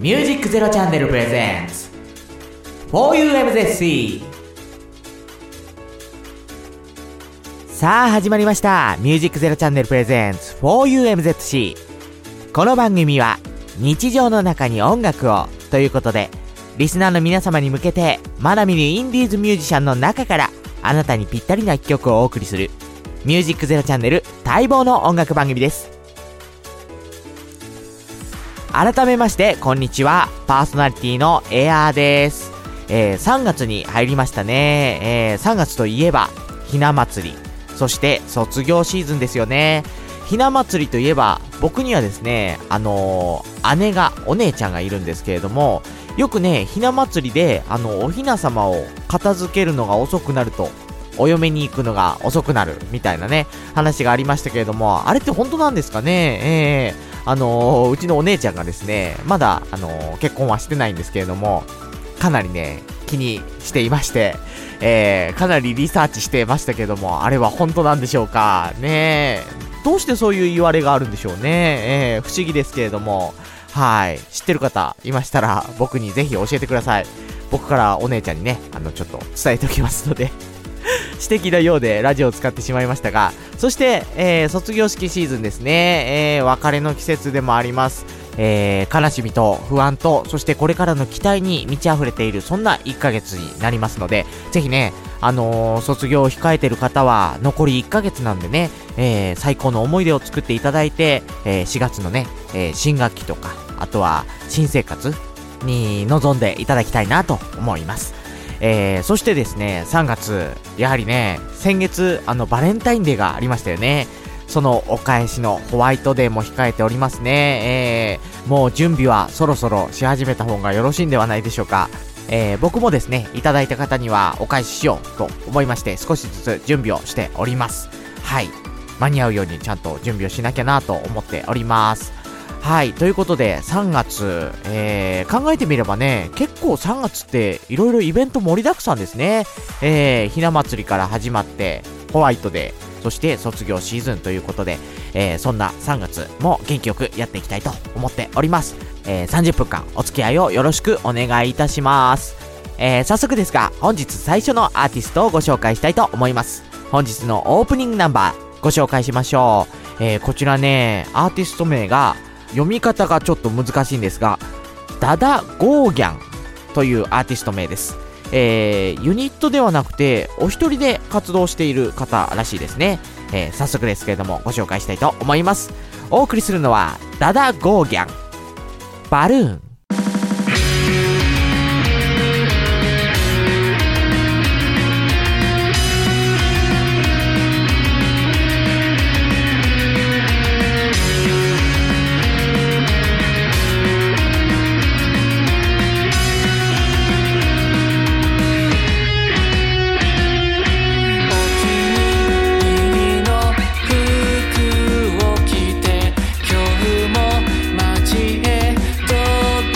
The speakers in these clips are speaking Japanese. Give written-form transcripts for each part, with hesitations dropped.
ミュージックゼロチャンネルプレゼンツ 4UMZC。 さあ始まりました、ミュージックゼロチャンネルプレゼンツ 4UMZC。 この番組は日常の中に音楽をということで、リスナーの皆様に向けてまだ見ぬインディーズミュージシャンの中からあなたにぴったりな一曲をお送りするミュージックゼロチャンネル待望の音楽番組です。改めましてこんにちは、パーソナリティのエアーです。3月に入りましたね。3月といえばひな祭り、そして卒業シーズンですよね。ひな祭りといえば僕にはですね、お姉ちゃんがいるんですけれども、よくね、ひな祭りでおひな様を片付けるのが遅くなるとお嫁に行くのが遅くなるみたいなね話がありましたけれども、あれって本当なんですかね。うちのお姉ちゃんがですね、まだ結婚はしてないんですけれども、かなりね気にしていまして、かなりリサーチしてましたけども、あれは本当なんでしょうかね。どうしてそういう言われがあるんでしょうね。不思議ですけれども、はい、知ってる方いましたら僕にぜひ教えてください。僕からお姉ちゃんにねちょっと伝えておきますので私的なようでラジオを使ってしまいましたが、そして、卒業式シーズンですね。別れの季節でもあります。悲しみと不安と、そしてこれからの期待に満ち溢れている、そんな1ヶ月になりますので、ぜひね、卒業を控えている方は残り1ヶ月なんでね、最高の思い出を作っていただいて、4月のね、新学期とか、あとは新生活に臨んでいただきたいなと思います。そしてですね、3月、やはりね、先月バレンタインデーがありましたよね。そのお返しのホワイトデーも控えておりますね。もう準備はそろそろし始めた方がよろしいんではないでしょうか。僕もですね、いただいた方にはお返ししようと思いまして、少しずつ準備をしております。はい、間に合うようにちゃんと準備をしなきゃなと思っております。はい、ということで3月、考えてみればね、結構3月っていろいろイベント盛りだくさんですね。ひな祭りから始まってホワイトデー、そして卒業シーズンということで、そんな3月も元気よくやっていきたいと思っております。30分間お付き合いをよろしくお願いいたします。早速ですが本日最初のアーティストをご紹介したいと思います。本日のオープニングナンバーご紹介しましょう。こちらね、アーティスト名が読み方がちょっと難しいんですが、ダダゴーギャンというアーティスト名です。ユニットではなくてお一人で活動している方らしいですね。早速ですけれどもご紹介したいと思います。お送りするのはダダゴーギャン、バルーン。 街へど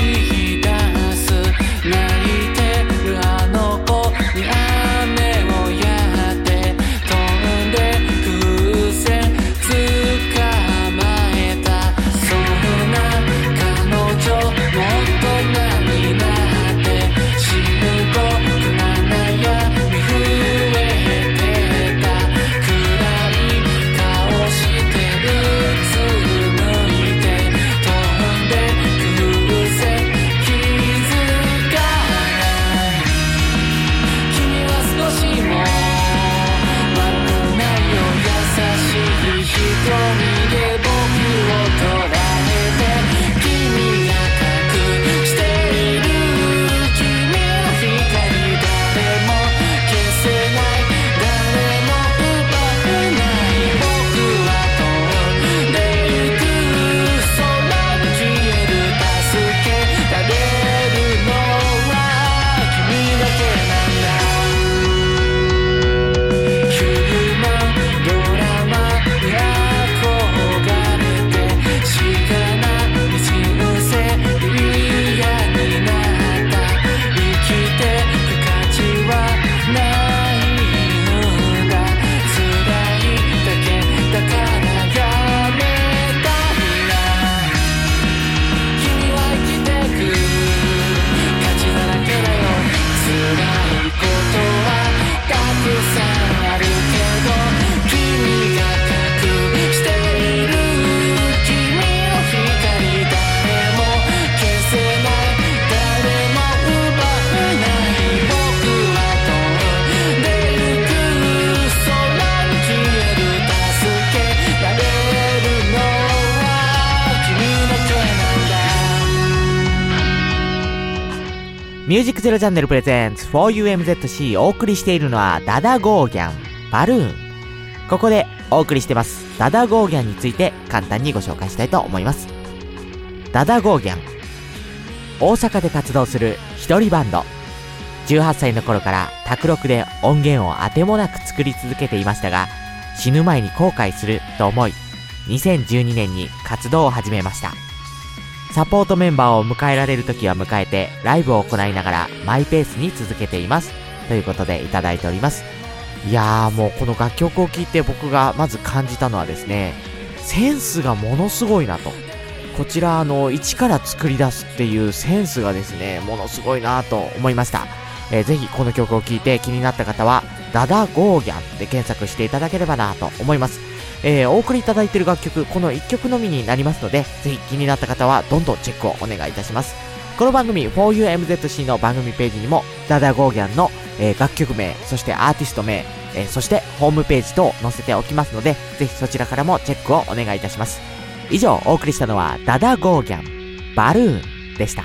ミュージックゼロチャンネルプレゼンツ 4UMZC お送りしているのはダダゴーギャンバルーン。ここでお送りしてますダダゴーギャンについて簡単にご紹介したいと思います。ダダゴーギャン、大阪で活動する一人バンド。18歳の頃から卓録で音源をあてもなく作り続けていましたが、死ぬ前に後悔すると思い2012年に活動を始めました。サポートメンバーを迎えられる時は迎えてライブを行いながらマイペースに続けていますということでいただいております。いやー、もうこの楽曲を聴いて僕がまず感じたのはですね、センスがものすごいなと。こちら一から作り出すっていうセンスがですね、ものすごいなと思いました。ぜひこの曲を聴いて気になった方はダダゴーギャンで検索していただければなと思います。お送りいただいている楽曲、この1曲のみになりますので、ぜひ気になった方はどんどんチェックをお願いいたします。この番組 4UMZC の番組ページにもダダゴーギャンの、楽曲名、そしてアーティスト名、そしてホームページ等載せておきますので、ぜひそちらからもチェックをお願いいたします。以上お送りしたのはダダゴーギャンバルーンでした。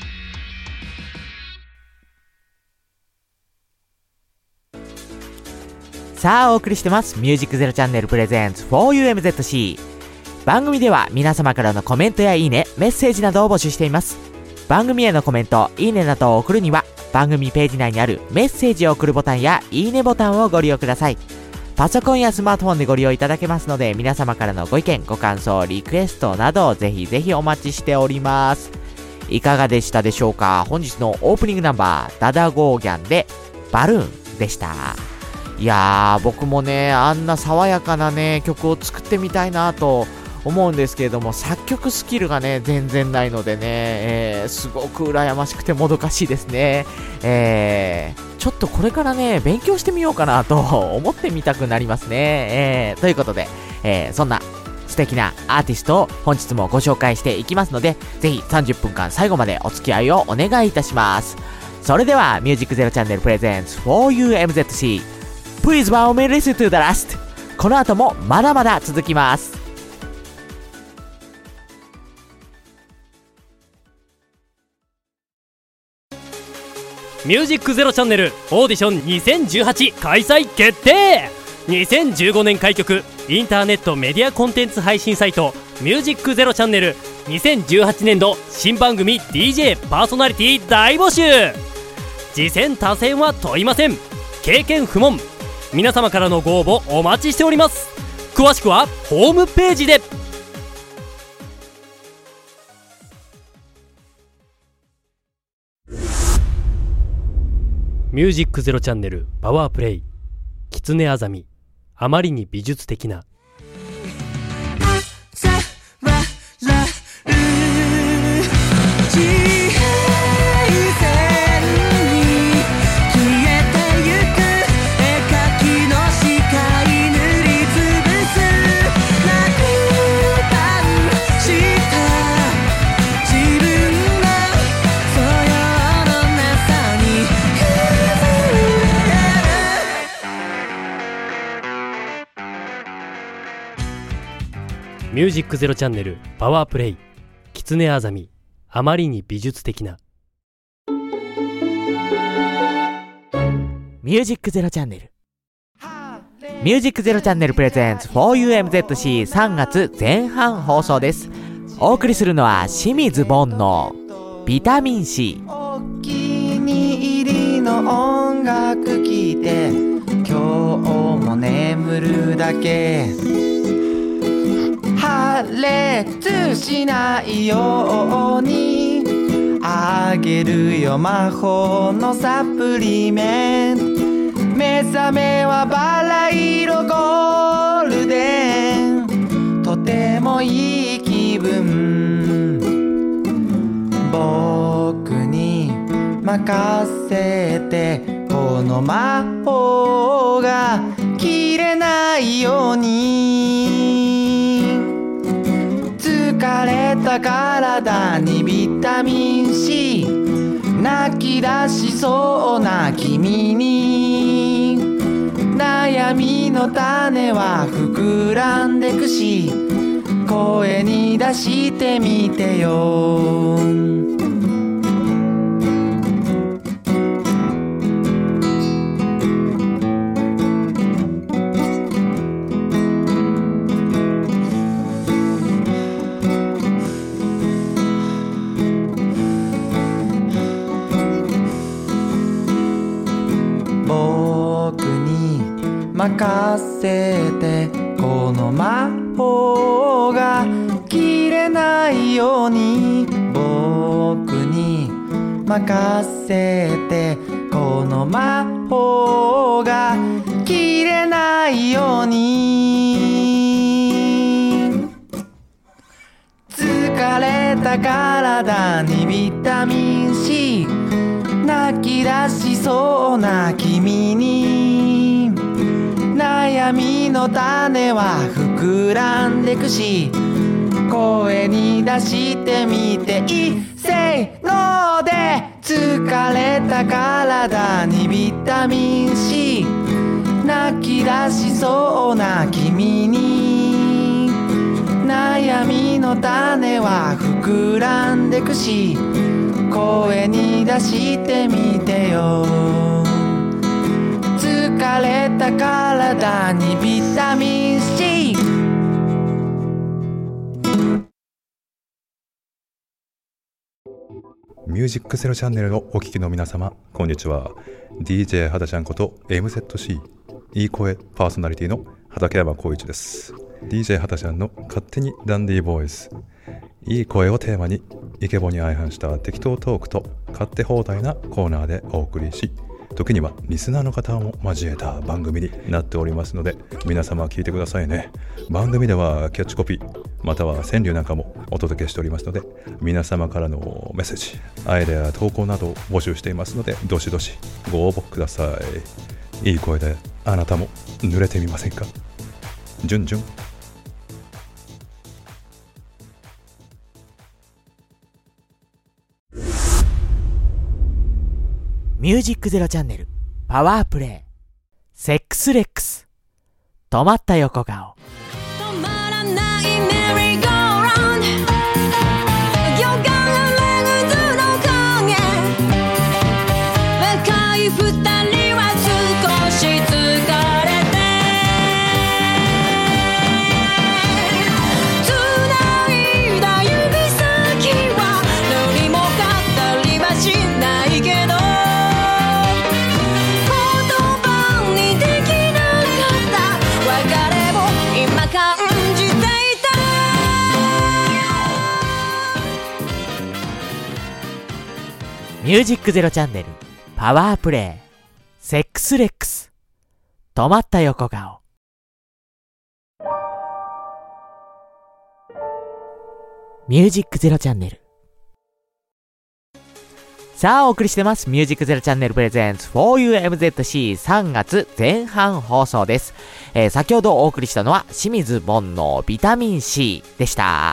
さあお送りしてますミュージックゼロチャンネルプレゼンツ 4UMZC。 番組では皆様からのコメントやいいね、メッセージなどを募集しています。番組へのコメント、いいねなどを送るには番組ページ内にあるメッセージを送るボタンやいいねボタンをご利用ください。パソコンやスマートフォンでご利用いただけますので、皆様からのご意見、ご感想、リクエストなどぜひぜひお待ちしております。いかがでしたでしょうか。本日のオープニングナンバーダダゴーギャンでバルーンでした。いやー、僕もね、あんな爽やかなね曲を作ってみたいなと思うんですけれども、作曲スキルがね全然ないのでね、すごく羨ましくてもどかしいですね。ちょっとこれからね勉強してみようかなと思ってみたくなりますね。ということで、そんな素敵なアーティストを本日もご紹介していきますので、ぜひ30分間最後までお付き合いをお願いいたします。それではミュージックゼロチャンネルプレゼンツ 4UMZC Please allow me listen to the last。 この後もまだまだ続きます。 ミュージックゼロチャンネルオーディション2018開催決定。2015年開局インターネットメディアコンテンツ配信サイトミュージックゼロチャンネル2018年度新番組 DJ パーソナリティ大募集。次戦他戦は問いません。経験不問。皆様からのご応募お待ちしております。詳しくはホームページで。ミュージックゼロチャンネルパワープレイ。キツネアザミ、あまりに美術的な。ミュージックゼロチャンネルパワープレイ。キツネアザミ、あまりに美術的な。 ミュージックゼロチャンネルミュージックゼロチャンネルプレゼンツ 4UMZC3 月前半放送です。お送りするのは清水ボンのビタミン C。 お気に入りの音楽聴いて今日も眠るだけ。破裂しないようにあげるよ魔法のサプリメント。目覚めはバラ色ゴールデン、とてもいい気分。僕に任せてこの魔法が切れないように。疲れた体にビタミン C、 泣き出しそうな君に悩みの種は膨らんでくし、声に出してみてよ。 せてこの魔法が切れないように僕に任せてこの魔法が切れないように疲れた体にビタミン C 泣き出しそうな君に悩みの種は膨らんでくし声に出してみていいせーので疲れた体にビタミン C 泣き出しそうな君に悩みの種は膨らんでくし声に出してみてよ疲れた体にビタミン C ミュージックゼロチャンネルをお聞きの皆様、こんにちは。 DJ はだちゃんこと MZC いい声パーソナリティの畠山浩一です。 DJ はだちゃんの勝手にダンディーボーイズ、いい声をテーマにイケボに相反した適当トークと勝手放題なコーナーでお送りし、時にはリスナーの方も交えた番組になっておりますので、皆様聞いてくださいね。番組ではキャッチコピーまたは川柳なんかもお届けしておりますので、皆様からのメッセージ、アイデア投稿などを募集していますので、どしどしご応募ください。いい声であなたも濡れてみませんか。じゅんじゅん。 ミュージックゼロチャンネルパワープレイセックスレックス止まった横顔。 止まらないメリーゴーラウンドよがられる図の影若い二人は少し疲れて繋いだ指先は何も語りはしないけどミュージックゼロチャンネルパワープレイセックスレックス止まった横顔。ミュージックゼロチャンネル、さあお送りしてますミュージックゼロチャンネルプレゼンツ 4UMZC3 月前半放送です。先ほどお送りしたのは清水凡のビタミン C でした。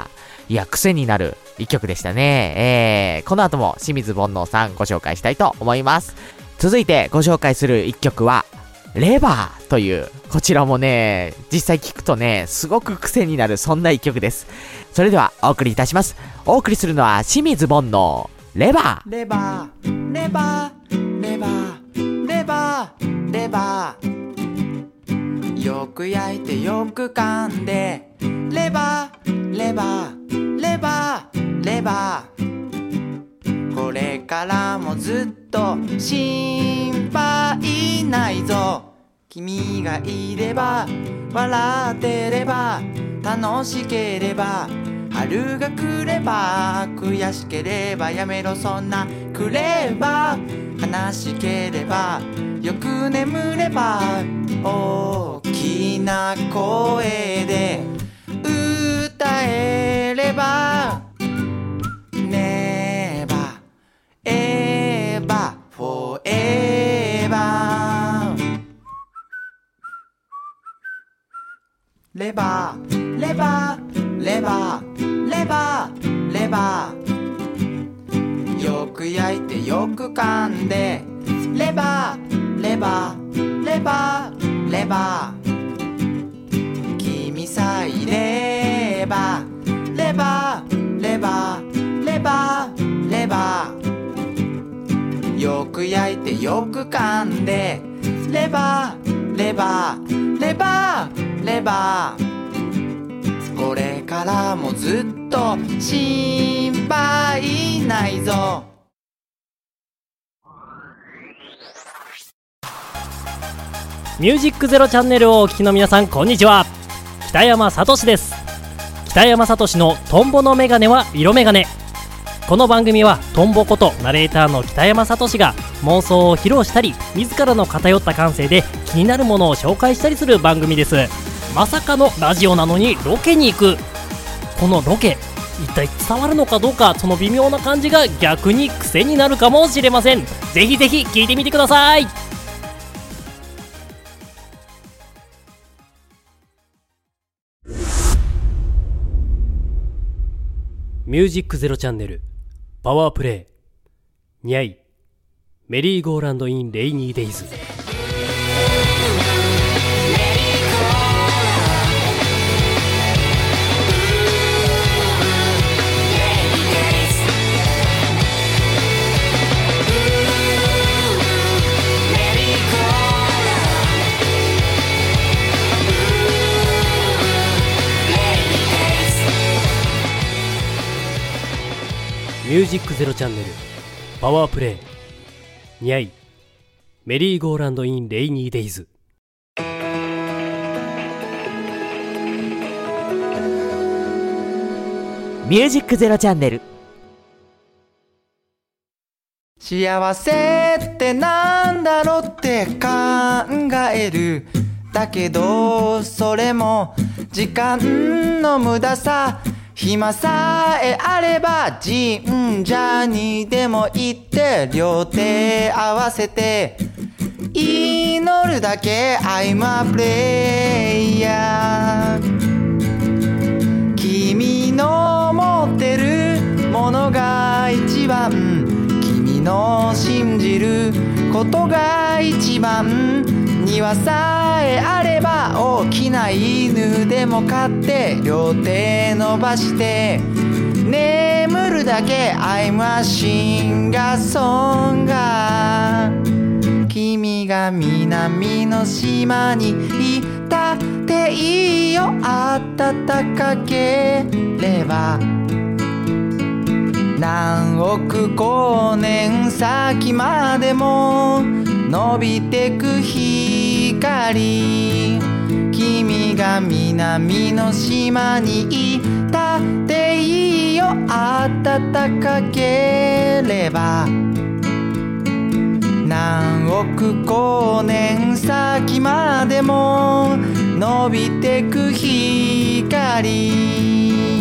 いや、癖になる一曲でしたね。この後も清水凡能さんご紹介したいと思います。続いてご紹介する一曲はレバーという、こちらもね実際聞くとねすごく癖になるそんな一曲です。それではお送りいたします。お送りするのは清水凡能レバー。 レバーレバーレバーレバーレバーよく焼いてよく噛んでレバーレバーレバーレバーこれからもずっと心配ないぞ君がいれば笑ってれば楽しければ春が来れば悔しければやめろそんなくれば悲しければよく眠れば大きな声で歌えればネバエバフォーエバーレバーレバーレバーレバーレバーよく焼いてよく噛んでレバーレバーレバーレバー君さえいればレバーレバーレバーレバーよく焼いてよく噛んでレバーレバーレバーレバーこれからもずっと心配ないぞミュージックゼロチャンネルをお聞きの皆さん、こんにちは。北山聡です。北山聡のトンボのメガネは色メガネ。この番組はトンボことナレーターの北山聡が妄想を披露したり、自らの偏った感性で気になるものを紹介したりする番組です。まさかのラジオなのにロケに行く。このロケ、一体伝わるのかどうか、その微妙な感じが逆に癖になるかもしれません。ぜひぜひ聞いてみてください。ミュージックゼロチャンネルパワープレイにゃいメリーゴーランドインレイニーデイズ。ミュージックゼロチャンネルパワープレイにゃいメリーゴーランドインレイニーデイズ。 ミュージックゼロチャンネル。 幸せってなんだろうって考える。だけどそれも時間の無駄さ。暇さえあれば神社にでも行って両手合わせて祈るだけ I'm a player。 君の持ってるものが一番、君の信じることが一番。庭さえあれば大きな犬でも飼って両手伸ばして眠るだけ I'm a singer song。 君が南の島にいたっていいよ、暖かければ何億光年先までも伸びてく光。君が南の島にいたっていいよ、暖かければ何億光年先までも伸びてく光。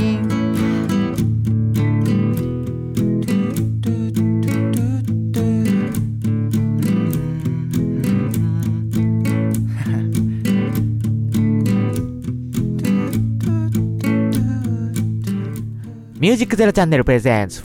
ミュージックゼロチャンネルプレゼンツ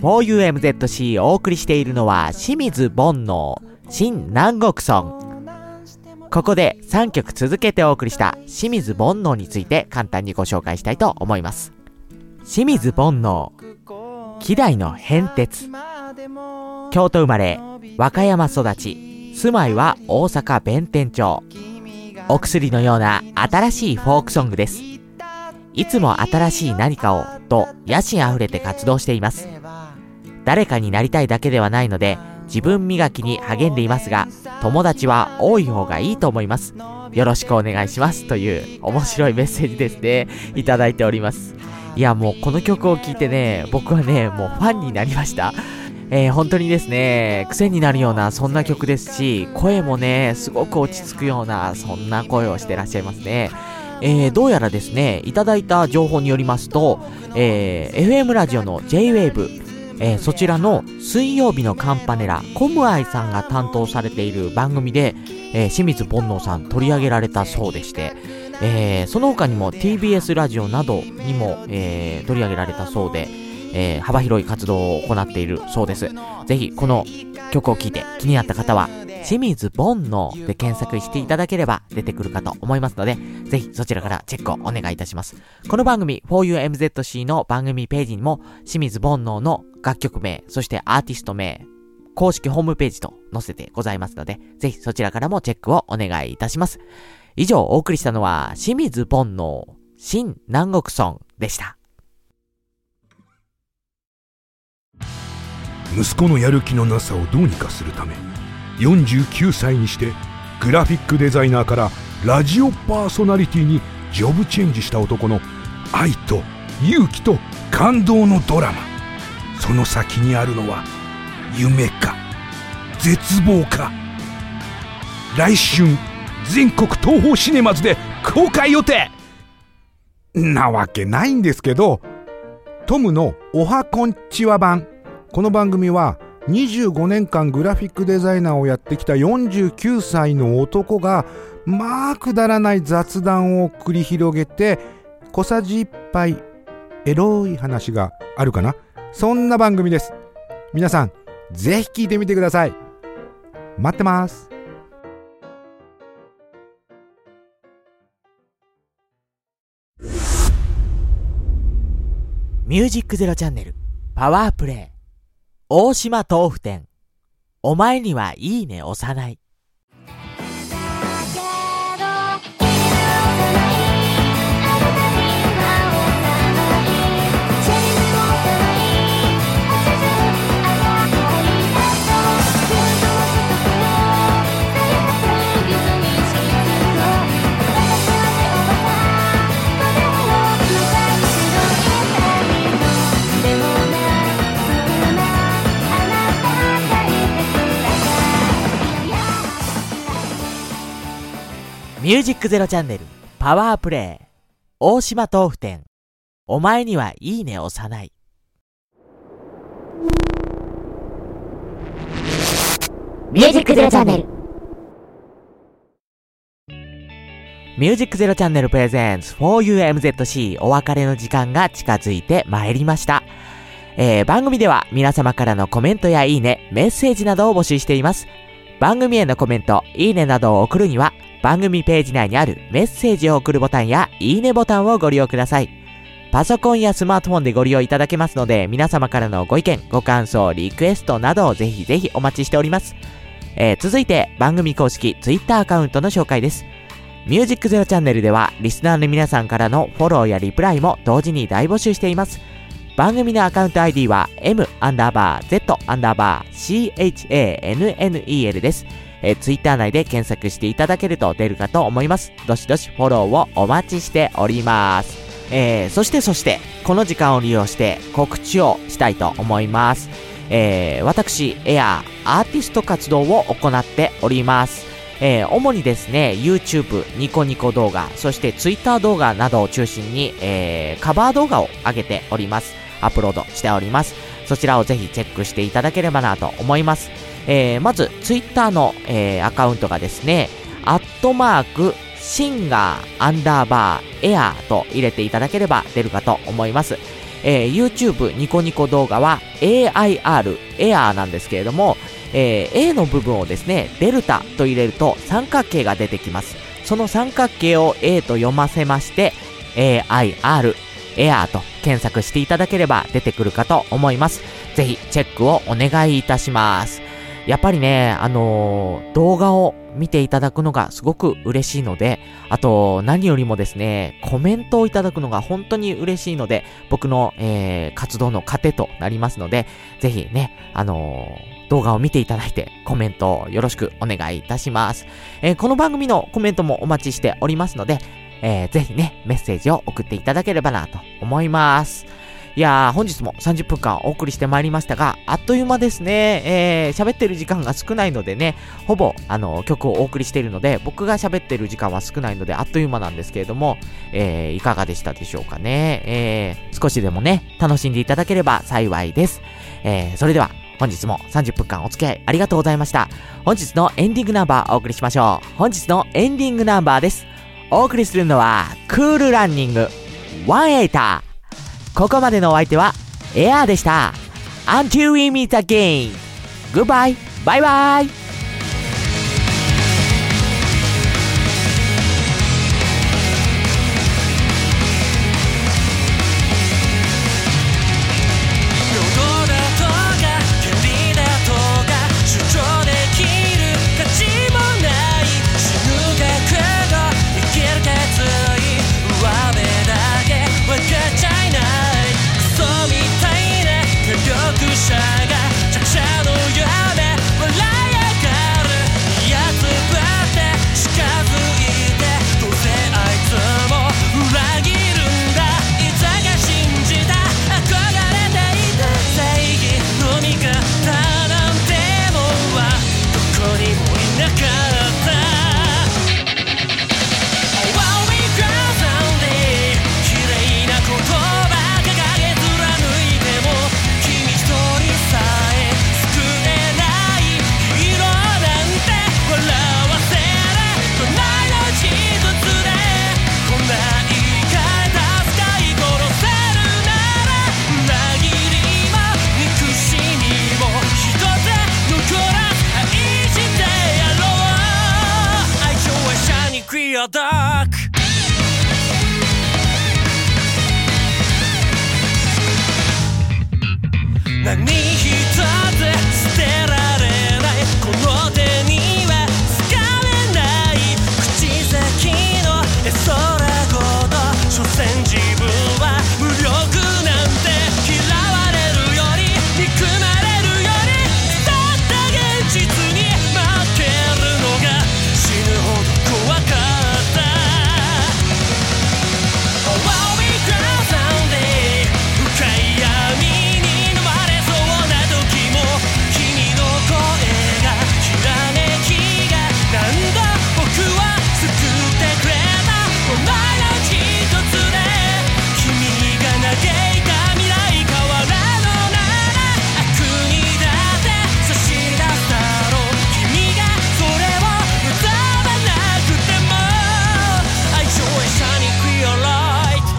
4UMZC をお送りしているのは清水煩悩新南国ソン。ここで3曲続けてお送りした清水煩悩について簡単にご紹介したいと思います。清水煩悩、希代の変哲。京都生まれ、和歌山育ち、住まいは大阪弁天町。お薬のような新しいフォークソングです。いつも新しい何かをと野心あふれて活動しています。誰かになりたいだけではないので自分磨きに励んでいますが、友達は多い方がいいと思います。よろしくお願いしますという面白いメッセージですね、いただいております。いや、もうこの曲を聴いてね、僕はねもうファンになりました。本当にですね、癖になるようなそんな曲ですし、声もねすごく落ち着くようなそんな声をしてらっしゃいますね。どうやらですね、いただいた情報によりますと、FM ラジオの J-Wave、そちらの水曜日のカンパネラコムアイさんが担当されている番組で、清水煩悩さん取り上げられたそうでして、その他にも TBS ラジオなどにも、取り上げられたそうで、幅広い活動を行っているそうです。ぜひこの曲を聴いて気になった方は清水煩悩で検索していただければ出てくるかと思いますので、ぜひそちらからチェックをお願いいたします。この番組 4UMZC の番組ページにも清水煩悩の楽曲名、そしてアーティスト名、公式ホームページと載せてございますので、ぜひそちらからもチェックをお願いいたします。以上お送りしたのは清水煩悩新南国ソンでした。 息子のやる気のなさをどうにかするため49歳にしてグラフィックデザイナーからラジオパーソナリティにジョブチェンジした男の愛と勇気と感動のドラマ。その先にあるのは夢か絶望か。来春全国東宝シネマズで公開予定なわけないんですけど、トムのおはこんちは版。この番組は25年間グラフィックデザイナーをやってきた49歳の男がまあくだらない雑談を繰り広げて小さじ1杯エロい話があるかな、そんな番組です。皆さんぜひ聞いてみてください。待ってます。 ミュージックゼロチャンネルパワープレイ大島豆腐店。お前にはいいね押さない。ミュージックゼロチャンネルパワープレイ大島豆腐店。お前にはいいね押さない。 ミュージックゼロチャンネルミュージックゼロチャンネルプレゼンツ 4UMZC お別れの時間が近づいてまいりました。番組では皆様からのコメントやいいね、メッセージなどを募集しています。番組へのコメント、いいねなどを送るには番組ページ内にあるメッセージを送るボタンやいいねボタンをご利用ください。パソコンやスマートフォンでご利用いただけますので、皆様からのご意見、ご感想、リクエストなどをぜひぜひお待ちしております。続いて番組公式 Twitter アカウントの紹介です。ミュージックゼロチャンネルではリスナーの皆さんからのフォローやリプライも同時に大募集しています。番組のアカウント ID は M_Z_CHANNEL です。ツイッター内で検索していただけると出るかと思います。どしどしフォローをお待ちしております。そしてこの時間を利用して告知をしたいと思います。私エアーティスト活動を行っております。主にですね YouTube、ニコニコ動画、そして Twitter 動画などを中心に、カバー動画を上げております。アップロードしております。そちらをぜひチェックしていただければなと思います。まず Twitter の、アカウントがですね@singer_air と入れていただければ出るかと思います。YouTube ニコニコ動画は AIR エアーなんですけれども、A の部分をですねデルタと入れると三角形が出てきます。その三角形を A と読ませまして AIR エアーと検索していただければ出てくるかと思います。ぜひチェックをお願いいたします。やっぱりね、動画を見ていただくのがすごく嬉しいので、あと何よりもですね、コメントをいただくのが本当に嬉しいので、僕の、活動の糧となりますので、ぜひね、動画を見ていただいてコメントをよろしくお願いいたします。この番組のコメントもお待ちしておりますので、ぜひね、メッセージを送っていただければなと思います。いやー、本日も30分間お送りしてまいりましたが、あっという間ですね。喋ってる時間が少ないのでね、ほぼ、曲をお送りしているので、僕が喋ってる時間は少ないので、あっという間なんですけれども、いかがでしたでしょうかね。少しでもね、楽しんでいただければ幸いです。それでは、本日も30分間お付き合いありがとうございました。本日のエンディングナンバーお送りしましょう。本日のエンディングナンバーです。お送りするのは、クールランニング、180。ここまでのお相手はエアーでした。Until we meet again. Goodbye. Bye bye. 弱者が弱者の夢笑え何一つ捨てられないこの手にはつかめない口先の絵空ごと所詮自分は無力なんて嫌われるより憎まれるよりたった現実に負けるのが死ぬほど怖かった While we grow someday 深い闇に飲まれそうな時も君の声がきらめきが何度僕を救ってくれたお前の一つで君が嘆いた未来変わらぬなら悪にだって差し出すだろう君がそれを望まなくても愛情へシャニクリアライト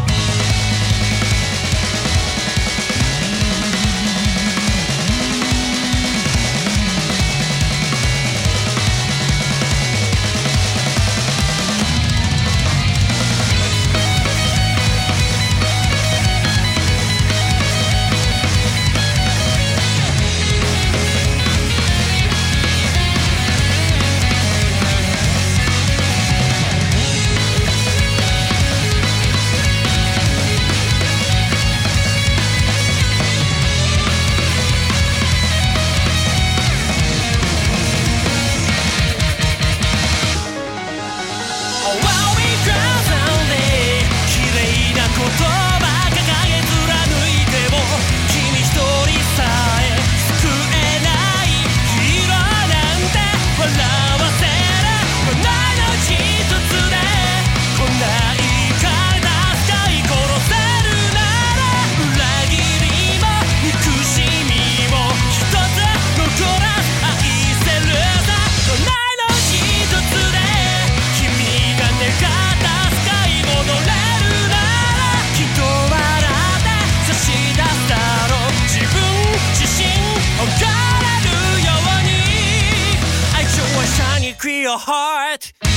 Clear your heart